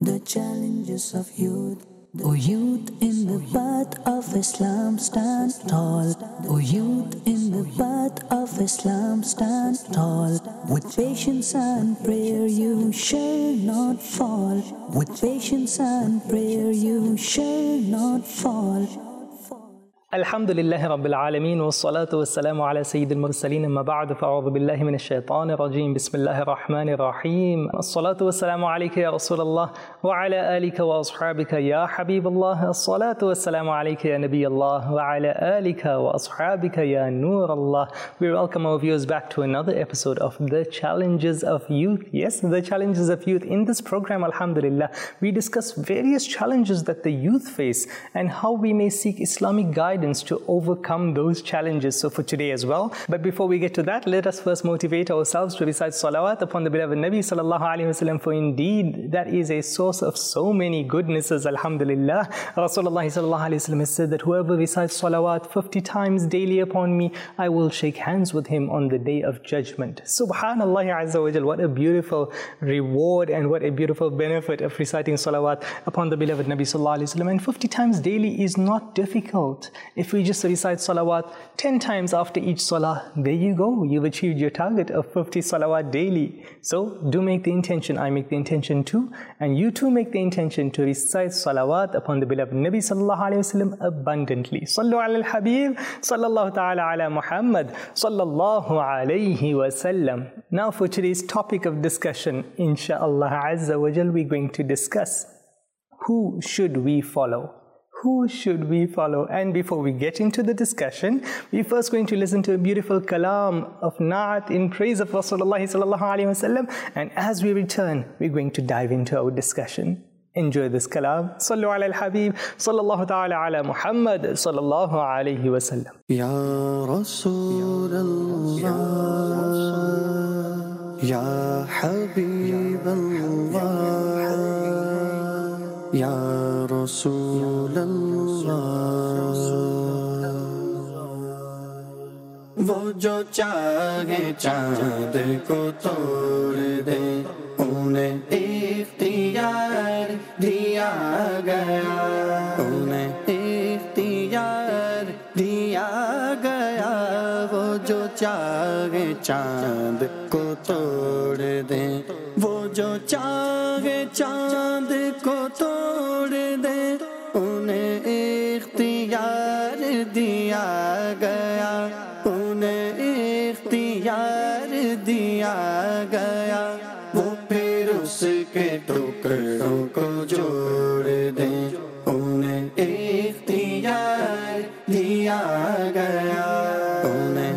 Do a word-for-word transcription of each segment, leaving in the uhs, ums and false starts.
The challenges of youth. O youth in the path of Islam, stand tall. O youth in the path of Islam, stand tall. With patience and prayer you shall not fall. With patience and prayer you shall not fall. الحمد لله رب العالمين والصلاة والسلام على سيد المرسلين أما بعد فأعوذ بالله من الشيطان الرجيم بسم الله الرحمن الرحيم الصلاة والسلام عليك يا رسول الله وعلى آلك وأصحابك يا حبيب الله الصلاة والسلام عليك يا نبي الله وعلى آلك وأصحابك يا نور الله. We welcome our viewers back to another episode of The Challenges of Youth. Yes, The Challenges of Youth. In this program, alhamdulillah, we discuss various challenges that the youth face and how we may seek Islamic guidance to overcome those challenges. So for today as well. But before we get to that, let us first motivate ourselves to recite salawat upon the beloved Nabi sallallahu alayhi wa sallam, for indeed that is a source of so many goodnesses, alhamdulillah. Rasulullah sallallahu alayhi wa sallam has said that whoever recites salawat fifty times daily upon me, I will shake hands with him on the day of judgment. Subhanallah azza wa jal, what a beautiful reward and what a beautiful benefit of reciting salawat upon the beloved Nabi sallallahu alayhi wa sallam. And fifty times daily is not difficult. If we just recite salawat ten times after each salah, there you go. You've achieved your target of fifty salawat daily. So do make the intention. I make the intention too. And you too make the intention to recite salawat upon the beloved Nabi sallallahu alayhi wa sallam abundantly. Sallu ala al-Habib, sallallahu ta'ala ala Muhammad, sallallahu alayhi wa sallam. Now for today's topic of discussion, insha'Allah azza wa jal, we're going to discuss who should we follow? Who should we follow? And before we get into the discussion, we're first going to listen to a beautiful kalam of na'at in praise of Rasulullah sallallahu alayhi wa sallam. And as we return, we're going to dive into our discussion. Enjoy this kalam. Sallu ala al-Habib, sallallahu ta'ala ala Muhammad, sallallahu alayhi wa sallam. Ya Rasulallah, Ya Habib Allah, Ya رسول اللہ. وہ جو چاہے چاند کو توڑ دے انہیں اختیار دیا گیا، انہیں اختیار دیا گیا. وہ جو چاہے چاند کو توڑ دے، وہ جو چاہے چاند کو توڑ دے انہیں اختیار دیا گیا، انہیں اختیار دیا گیا. وہ پھر اس کے ٹکڑوں کو جوڑ دیں انہیں اختیار دیا گیا، انہیں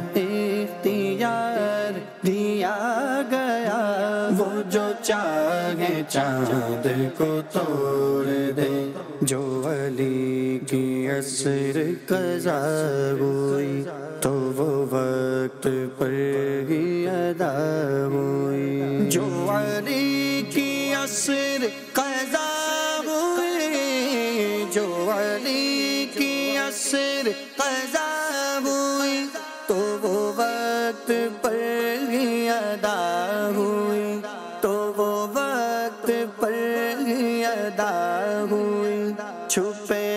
اختیار دیا گیا. وہ جو چاہے چاند کو توڑ دے، جو علی کی عصر قضا ہوئی تو وہ وقت پر ہی ادا ہوئی. جو علی کی عصر قضا ہوئی، جو علی کی عصر قضا ہوئی تو وہ وقت پر ہی ادا ہوئی، تو وہ وقت پر ہی ادا ہوئی. چھپے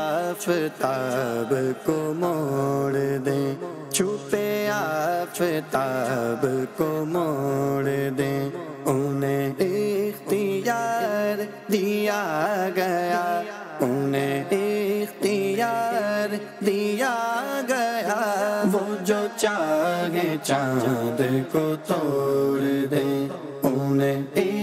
آفتاب کو موڑ دیں، چھپے آفتاب کو موڑ دیں انہیں اختیار دیا گیا، انہیں اختیار دیا گیا. وہ جو چاہے چاند کو توڑ دیں انہیں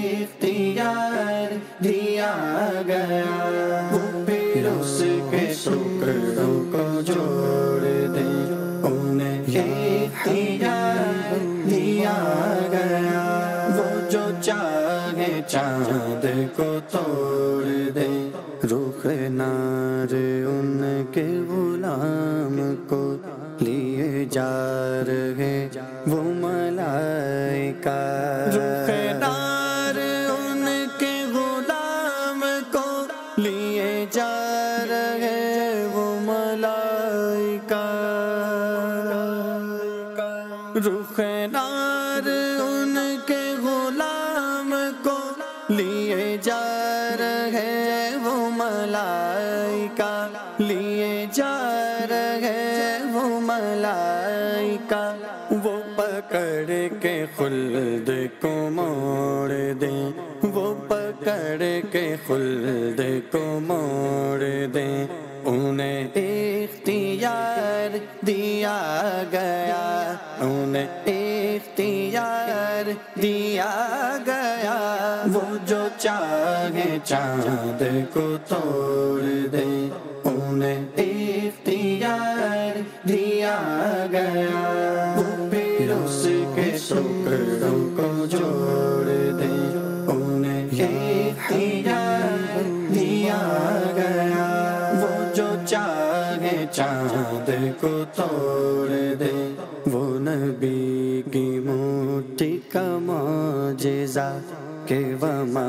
اختیار دیا گیا. وہ پھر اس کے ٹکڑوں کو جوڑ دیں انہیں اختیار دیا گیا. وہ جو چاہے چاند کو توڑ دیں، رخ نار ان کے غلام کو لیے جا رہے وہ ملائکہ. رخ نار ان کے غلام کو لیے جا رہے وہ ملائکہ. رخ نار ان کے غلام کو لیے جا رہے وہ ملائکہ، لیے جا رہے وہ ملائکہ، وہ پکڑ کے خلد کو موڑ دیں، وہ پکڑ کے خلد کو موڑ دیں، انہیں اختیار دیا گیا، انہیں اختیار دیا گیا، وہ جو چاہے چاند کو توڑ دے، انہیں اختیار دیا گیا، وہ پھر اس کے ٹکڑوں کو جوڑ دے، انہیں اختیار دیا گیا، وہ جو چاہے چاند کو توڑ دے، وہ نبی کی مٹھی کا معجزہ کہ وما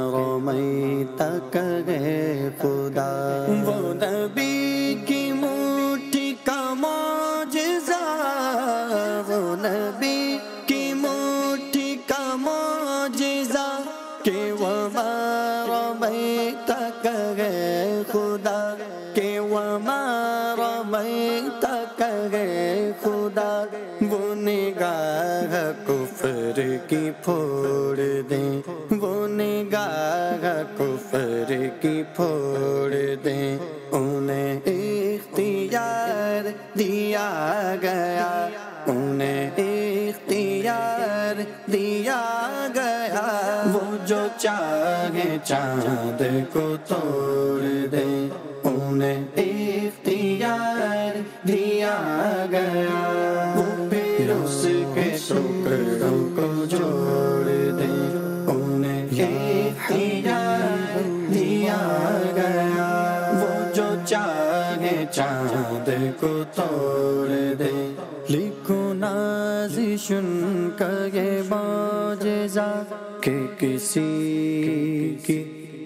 رمیت کہے خدا، وہ نبی کی مٹھی کا معجزہ، وہ نبی کی مٹھی کا معجزہ کہ وما رمیت کہے خدا، کہ وما رمیت کہے خدا، وہ نگاہ کفر کی پھوڑ دیں، وہ نگاہ کفر کی پھوڑ دیں، انہیں اختیار دیا گیا، انہیں اختیار دیا گیا، وہ جو چاہے چاند کو توڑ دے، انہیں اختیار دیا گیا، وہ پھر اس کے ٹکڑوں کو جوڑ دے، انہیں اختیار دیا گیا، وہ جو چاہے چاند کو توڑ دے، لکھو نازشن کا یہ معجزہ کہ کسی کی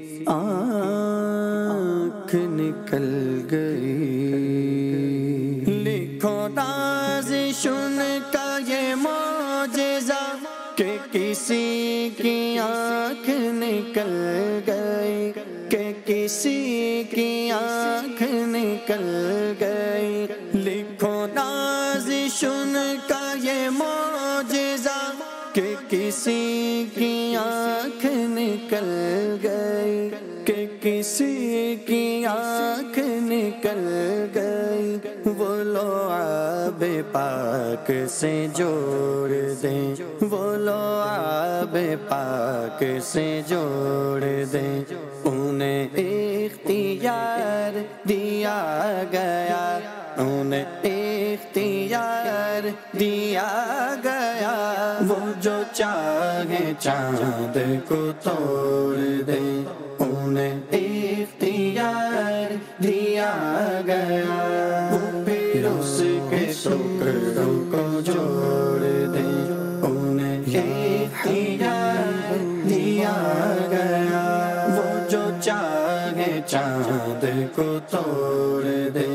آنکھ نکل گئی، لکھو نازشن کا یہ معجزہ کہ کسی کی آنکھ نکل گئی، کہ کسی کی آنکھ نکل گئی، لکھو نازشن کا یہ معجزہ کہ کسی کی آنکھ نکل گئی، کہ کسی کی آنکھ نکل گئی، وہ لعاب پاک سے جوڑ دیں، وہ لعاب پاک سے جوڑ دیں، انہیں اختیار دیا گیا، انہیں اختیار دیا گیا، وہ جو چاہے چاند کو توڑ دے، انہیں اختیار دیا گیا، وہ پھر اس کے ٹکڑوں کو جوڑ دے، انہیں اختیار دیا گیا، وہ جو چاہے چاند کو توڑ دے۔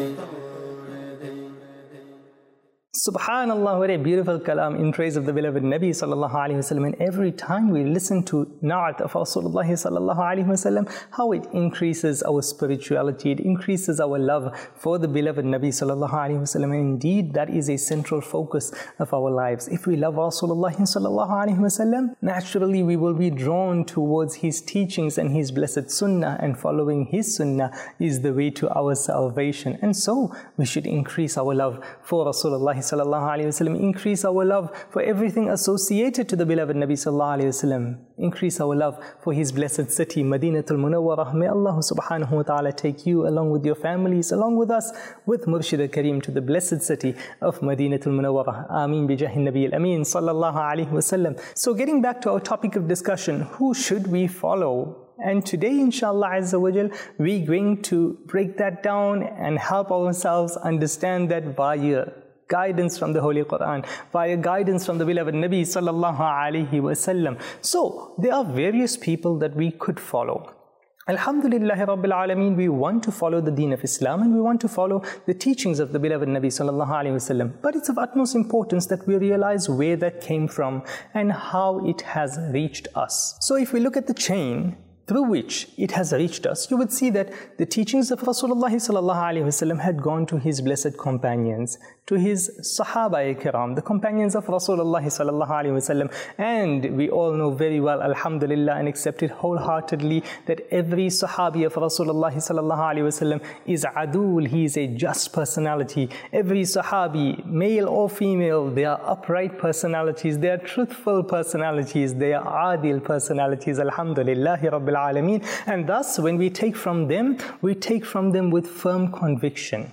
Subhanallah, what a beautiful kalam in praise of the beloved Nabi sallallahu alayhi wa sallam. And every time we listen to Na'at of Rasulullah sallallahu alayhi wa sallam, how it increases our spirituality, it increases our love for the beloved Nabi sallallahu alayhi wa sallam. And indeed, that is a central focus of our lives. If we love Rasulullah sallallahu alayhi wa sallam, naturally we will be drawn towards his teachings and his blessed sunnah, and following his sunnah is the way to our salvation. And so, we should increase our love for Rasulullah sallallahu alayhi wa sallam, increase our love for everything associated to the beloved Nabi sallallahu alayhi wa sallam, increase our love for his blessed city, Madinatul Munawwarah. May Allah subhanahu wa ta'ala take you along with your families, along with us, with Murshid al-Kareem to the blessed city of Madinatul Munawwarah. Ameen bi jahi Nabi al-Ameen sallallahu alayhi wa sallam. So getting back to our topic of discussion, who should we follow? And today, inshallah Azza wa Jal, we're going to break that down and help ourselves understand that via guidance from the Holy Quran, via guidance from the beloved Nabi sallallahu alayhi wa sallam. So, there are various people that we could follow. Alhamdulillah Rabbil Alameen, we want to follow the deen of Islam and we want to follow the teachings of the beloved Nabi sallallahu alayhi wa sallam. But it's of utmost importance that we realize where that came from and how it has reached us. So if we look at the chain, through which it has reached us, you would see that the teachings of Rasulullah sallallahu alaihi wasallam had gone to his blessed companions, to his Sahaba-i-Kiram, the companions of Rasulullah sallallahu alaihi wasallam. And we all know very well, alhamdulillah, and accept it wholeheartedly, that every Sahabi of Rasulullah sallallahu alaihi wasallam is adul, he is a just personality. Every Sahabi, male or female, they are upright personalities, they are truthful personalities, they are adil personalities, alhamdulillah rabbil alameen. And thus, when we take from them, we take from them with firm conviction,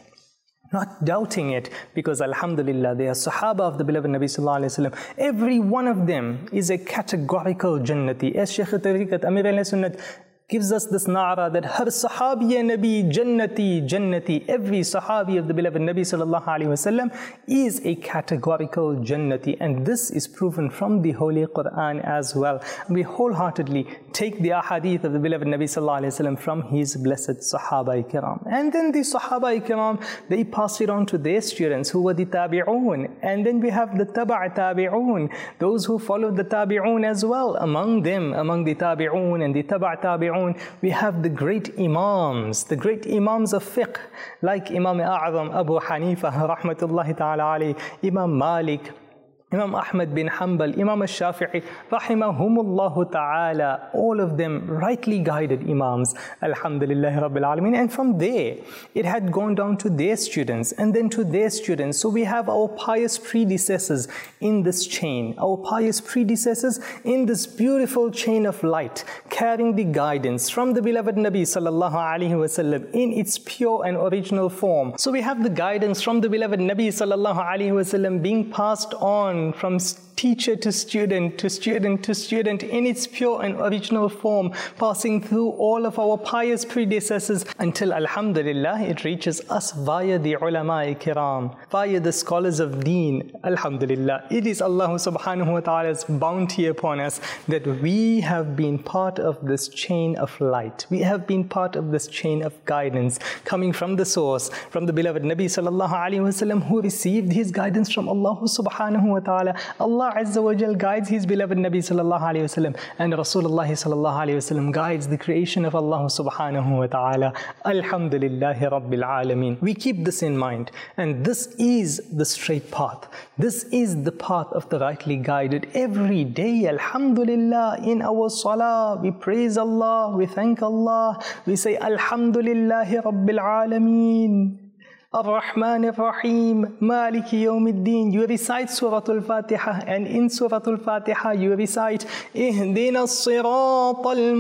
not doubting it, because alhamdulillah, they are Sahaba of the beloved Nabi sallallahu alayhi wa sallam. Every one of them is a categorical Jannati. As Shaykh Tariqat Amir al-Sunnat gives us this na'ra that Har Sahabi Nabi Jannati, Jannati. Every Sahabi of the beloved Nabi sallallahu alayhi wa sallam is a categorical Jannati. And this is proven from the Holy Quran as well. We wholeheartedly take the ahadith of the beloved Nabi sallallahu alayhi wa sallam from his blessed Sahaba-i-Kiram. And then the Sahaba-i-Kiram, they pass it on to their students who were the Tabi'un. And then we have the Taba' Tabi'un, those who followed the Tabi'un as well. Among them, among the Tabi'un and the Taba' Tabi'un, we have the great Imams, the great Imams of fiqh, like Imam A'zam Abu Hanifa, rahmatullahi ta'ala alayhi, Imam Malik, Imam Ahmad bin Hanbal, Imam al-Shafi'i, rahimahumullahu ta'ala, all of them rightly guided Imams, alhamdulillahi rabbil alameen. And from there, it had gone down to their students, and then to their students. So we have our pious predecessors in this chain, our pious predecessors in this beautiful chain of light, carrying the guidance from the beloved Nabi sallallahu alaihi wasallam in its pure and original form. So we have the guidance from the beloved Nabi sallallahu alaihi wasallam being passed on from teacher to student, to student to student in its pure and original form, passing through all of our pious predecessors until, alhamdulillah, it reaches us via the ulama-i-kiram, via the scholars of deen. Alhamdulillah, it is Allah subhanahu wa ta'ala's bounty upon us that we have been part of this chain of light. We have been part of this chain of guidance coming from the source, from the beloved Nabi sallallahu alaihi wasallam, who received his guidance from Allah subhanahu wa ta'ala. Allah Azza wa Jal guides his beloved Nabi sallallahu alayhi wa sallam, and Rasulullah sallallahu alayhi wa sallam guides the creation of Allah subhanahu wa ta'ala. Alhamdulillahi rabbil alameen. We keep this in mind, and this is the straight path. This is the path of the rightly guided. Every day, alhamdulillah, in our salah, we praise Allah, we thank Allah, we say Alhamdulillahi rabbil alameen, Ar-Rahman Ar-Rahim, Maliki Yawmiddin. You recite Surah Al-Fatiha, and in Surah Al-Fatiha you recite Ihdina as-Sirat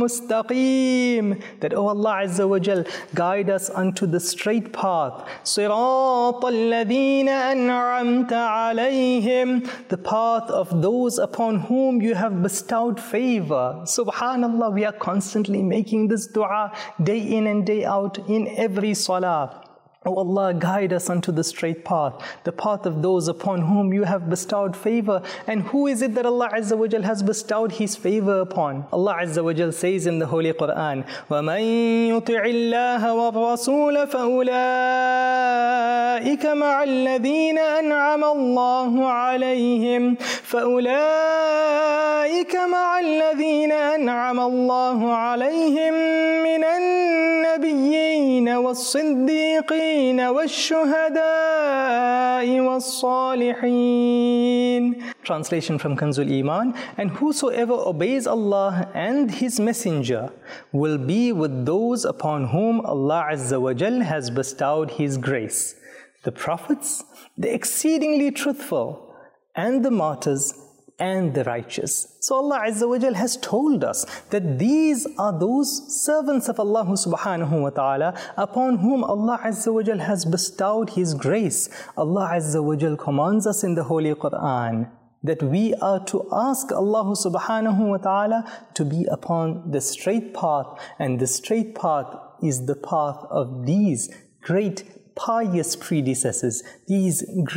al-Mustaqim, that, oh Allah Azza wa Jal, guide us unto the straight path. Sirat al-Ladhina an'amta alayhim, the path of those upon whom you have bestowed favor. Subhanallah, we are constantly making this dua day in and day out in every salah. Oh Allah, guide us unto the straight path, the path of those upon whom you have bestowed favor. And who is it that Allah Azza wa Jal has bestowed His favor upon? Allah Azza wa Jal says in the Holy Quran, وَمَن يُطِعِ اللَّهَ وَالرَّسُولَ فَأُولَٰئِكَ مَعَ الَّذِينَ أَنْعَمَ اللَّهُ عَلَيْهِمْ فَأُولَٰئِكَ مَعَ الَّذِينَ أَنْعَمَ اللَّهُ عَلَيْهِمْ مِنَ النَّبِيِّينَ وَالصِّدِّيقِينَ وَالشُّهَدَاءِ وَالصَّالِحِينَ. Translation from Kanzul Iman. And whosoever obeys Allah and His Messenger will be with those upon whom Allah Azza wa Jal has bestowed His grace, the prophets, the exceedingly truthful, and the martyrs, and the righteous. So Allah Azza wa Jal has told us that these are those servants of Allah subhanahu wa ta'ala upon whom Allah Azza wa Jal has bestowed His grace. Allah Azza wa Jal commands us in the Holy Quran that we are to ask Allah subhanahu wa ta'ala to be upon the straight path, and the straight path is the path of these great pious predecessors, these great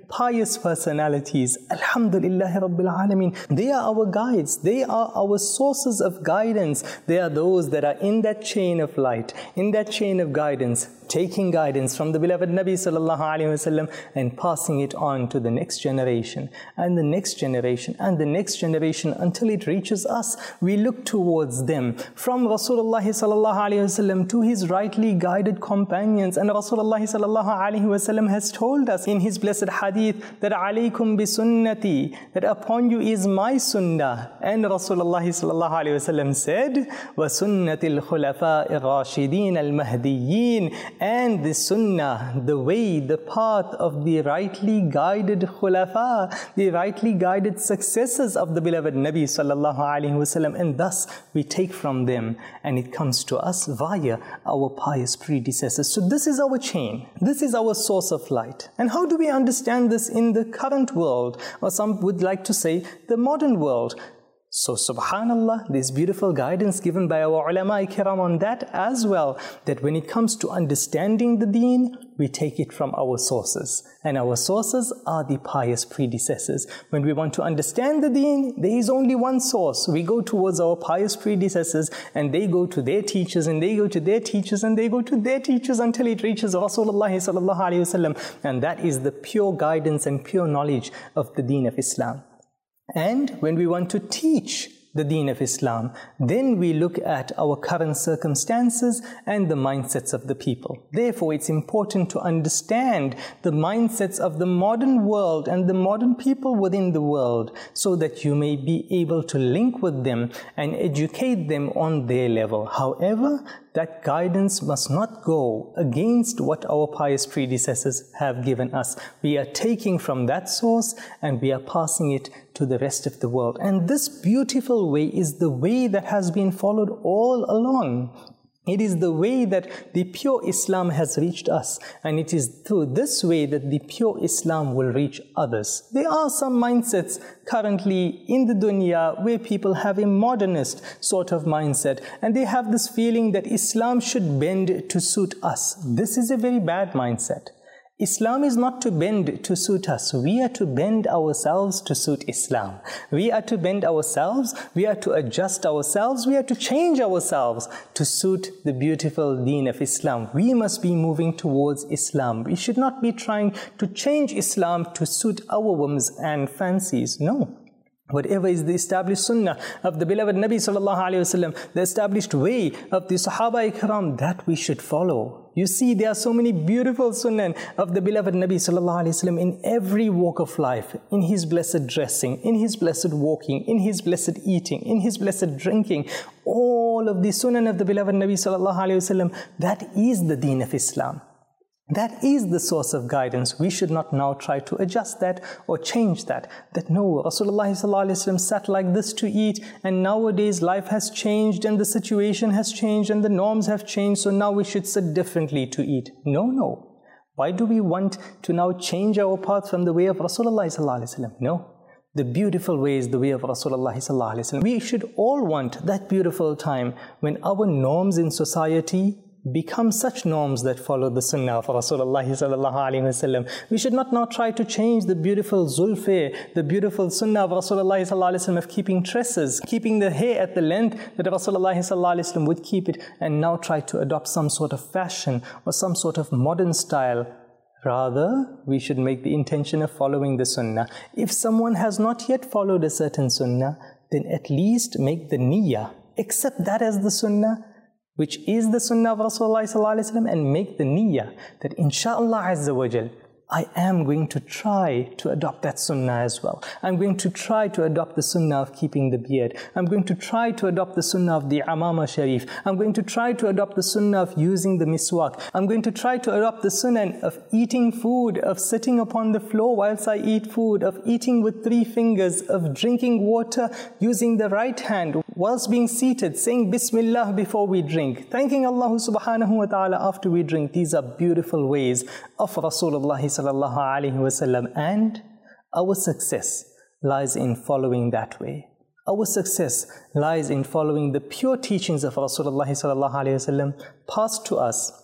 pious personalities. Alhamdulillah Rabbil Alameen. They are our guides. They are our sources of guidance. They are those that are in that chain of light, in that chain of guidance, taking guidance from the beloved Nabi sallallahu alaihi wasallam and passing it on to the next generation and the next generation and the next generation until it reaches us. We look towards them, from Rasulullah sallallahu alaihi wasallam to his rightly guided companions. And Rasulullah sallallahu alaihi wasallam has told us in his blessed hadith that alaykum bi sunnati, that upon you is my sunnah. And Rasulullah sallallahu alaihi wasallam said, wa sunnatil khulafa ar-rashidin al-mahdiyyin, and the sunnah, the way, the path of the rightly guided khulafa, the rightly guided successors of the beloved Nabi sallallahu alaihi wasallam. And thus we take from them and it comes to us via our pious predecessors. So this is our chain. This is our source of light. And how do we understand this in the current world, or some would like to say the modern world? So subhanallah, there's beautiful guidance given by our ulama kiram on that as well, that when it comes to understanding the deen, we take it from our sources. And our sources are the pious predecessors. When we want to understand the deen, there is only one source. We go towards our pious predecessors, and they go to their teachers, and they go to their teachers, and they go to their teachers until it reaches Rasulullah sallallahu alaihi wasallam. And that is the pure guidance and pure knowledge of the deen of Islam. And when we want to teach the deen of Islam, then we look at our current circumstances and the mindsets of the people. Therefore, it's important to understand the mindsets of the modern world and the modern people within the world, so that you may be able to link with them and educate them on their level. However, that guidance must not go against what our pious predecessors have given us. We are taking from that source and we are passing it to the rest of the world. And this beautiful way is the way that has been followed all along. It is the way that the pure Islam has reached us, and it is through this way that the pure Islam will reach others. There are some mindsets currently in the dunya where people have a modernist sort of mindset, and they have this feeling that Islam should bend to suit us. This is a very bad mindset. Islam is not to bend to suit us. We are to bend ourselves to suit Islam. We are to bend ourselves, we are to adjust ourselves, we are to change ourselves to suit the beautiful deen of Islam. We must be moving towards Islam. We should not be trying to change Islam to suit our whims and fancies. No. Whatever is the established sunnah of the beloved Nabi sallallahu alaihi wasallam, the established way of the Sahaba ikram, that we should follow. You see, there are so many beautiful sunnah of the beloved Nabi sallallahu alaihi wasallam in every walk of life, in his blessed dressing, in his blessed walking, in his blessed eating, in his blessed drinking. All of the sunnah of the beloved Nabi sallallahu alaihi wasallam, that is the deen of Islam. That is the source of guidance. We should not now try to adjust that or change that. That no, Rasulullah sallallahu alaihi wasallam sat like this to eat, and nowadays life has changed and the situation has changed and the norms have changed, so now we should sit differently to eat. No, no. Why do we want to now change our path from the way of Rasulullah sallallahu alaihi wasallam? No. The beautiful way is the way of Rasulullah sallallahu alaihi wasallam. We should all want that beautiful time when our norms in society become such norms that follow the sunnah of Rasulullah sallallahu alaihi wasallam. We should not now try to change the beautiful zulfi, the beautiful sunnah of Rasulullah sallallahu alaihi wasallam of keeping tresses, keeping the hair at the length that Rasulullah sallallahu alaihi wasallam would keep it, and now try to adopt some sort of fashion or some sort of modern style. Rather, we should make the intention of following the sunnah. If someone has not yet followed a certain sunnah, then at least make the niyyah, accept that as the sunnah, which is the sunnah of Rasulullah sallallahu alaihi wasallam, and make the niyyah that inshaAllah azza wa jal, I am going to try to adopt that sunnah as well. I'm going to try to adopt the sunnah of keeping the beard. I'm going to try to adopt the sunnah of the amama sharif. I'm going to try to adopt the sunnah of using the miswak. I'm going to try to adopt the sunnah of eating food, of sitting upon the floor whilst I eat food, of eating with three fingers, of drinking water using the right hand whilst being seated, saying Bismillah before we drink, thanking Allah subhanahu wa ta'ala after we drink. These are beautiful ways of Rasulullah sallallahu alaihi wasallam, and our success lies in following that way. Our success lies in following the pure teachings of Rasulullah sallallahu alaihi wasallam passed to us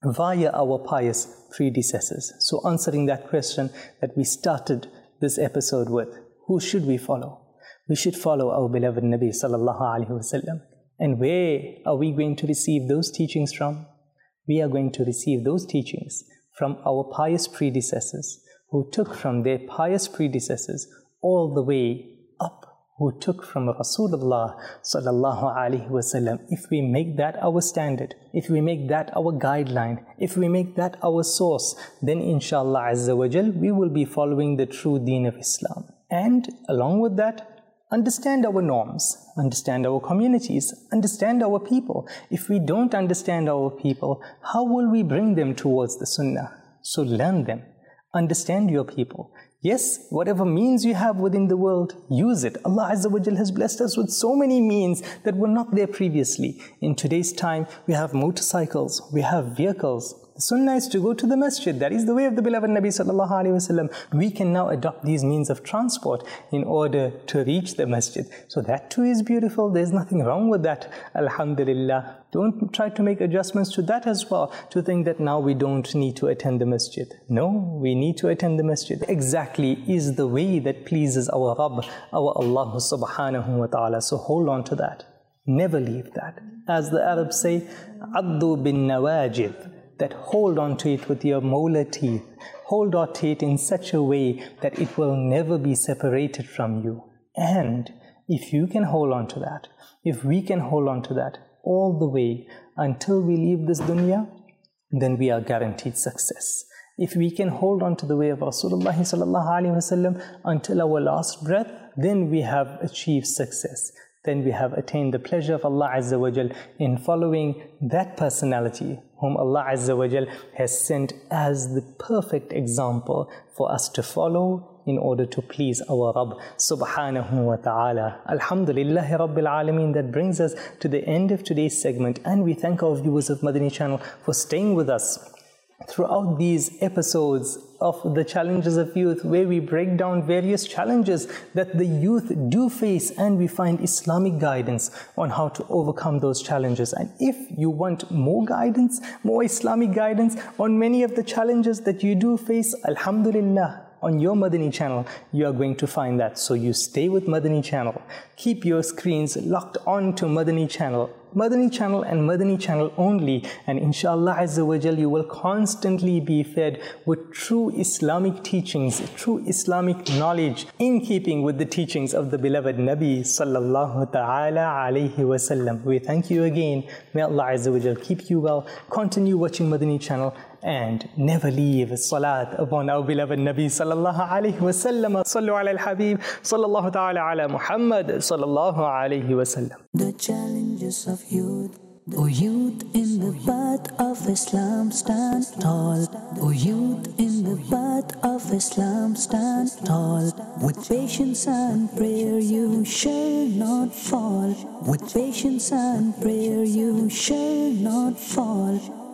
via our pious predecessors. So answering that question that we started this episode with, who should we follow? We should follow our beloved Nabi sallallahu alaihi wasallam. And where are we going to receive those teachings from? We are going to receive those teachings from our pious predecessors, who took from their pious predecessors all the way up, who took from Rasulullah sallallahu alaihi wasallam. If we make that our standard, if we make that our guideline, if we make that our source, then inshallah azza wa jal, we will be following the true deen of Islam. And along with that, understand our norms, understand our communities, understand our people. If we don't understand our people, how will we bring them towards the sunnah? So learn them, understand your people. Yes, whatever means you have within the world, use it. Allah Azza wa Jal has blessed us with so many means that were not there previously. In today's time, we have motorcycles, we have vehicles. The sunnah is to go to the masjid. That is the way of the beloved Nabi sallallahu alaihi wasallam. We can now adopt these means of transport in order to reach the masjid. So that too is beautiful. There's nothing wrong with that. Alhamdulillah. Don't try to make adjustments to that as well, to think that now we don't need to attend the masjid. No, we need to attend the masjid. Exactly is the way that pleases our Rabb, our Allah subhanahu wa ta'ala. So hold on to that. Never leave that. As the Arabs say, addu bin nawajid, that hold on to it with your molar teeth. Hold on to it in such a way that it will never be separated from you. And if you can hold on to that, if we can hold on to that all the way until we leave this dunya, then we are guaranteed success. If we can hold on to the way of Rasulullah sallallahu alaihi wasallam until our last breath, then we have achieved success. Then we have attained the pleasure of Allah Azza wa Jal in following that personality whom Allah Azza wa Jal has sent as the perfect example for us to follow in order to please our Rabb subhanahu wa ta'ala. Alhamdulillahi Rabbil Alameen. That brings us to the end of today's segment, and we thank our viewers of Madani Channel for staying with us throughout these episodes of the Challenges of Youth, where we break down various challenges that the youth do face, and we find Islamic guidance on how to overcome those challenges. And if you want more guidance, more Islamic guidance on many of the challenges that you do face, alhamdulillah, on your Madani Channel, you are going to find that. So you stay with Madani Channel. Keep your screens locked on to Madani Channel. Madani Channel and Madani Channel only, and inshallah Azza wa Jal, you will constantly be fed with true Islamic teachings, true Islamic knowledge, in keeping with the teachings of the beloved Nabi sallallahu ta'ala alayhi wasallam. We thank you again. May Allah Azza wa Jal keep you well. Continue watching Madani Channel and never leave salat upon our beloved Nabi sallallahu alayhi wasallam. Sallu ala al-Habib sallallahu ta'ala ala Muhammad sallallahu alayhi wasallam. The challenges of youth. O youth in the path of Islam, stand tall. O youth in the path of Islam, stand tall. With patience and prayer you shall not fall. With patience and prayer you shall not fall.